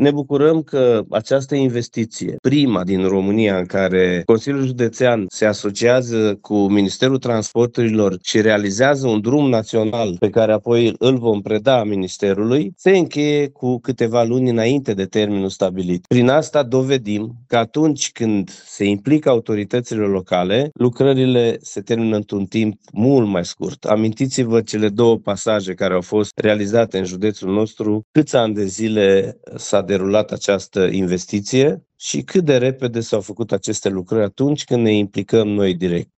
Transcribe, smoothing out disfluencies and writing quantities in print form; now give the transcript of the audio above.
Ne bucurăm că această investiție, prima din România în care Consiliul Județean se asociază cu Ministerul Transporturilor și realizează un drum național pe care apoi îl vom preda Ministerului, se încheie cu câteva luni înainte de termenul stabilit. Prin asta dovedim că atunci când se implică autoritățile locale, lucrările se termină într-un timp mult mai scurt. Amintiți-vă cele două pasaje care au fost realizate în județul nostru, câți ani de zile s-a derulat această investiție și cât de repede s-au făcut aceste lucrări atunci când ne implicăm noi direct.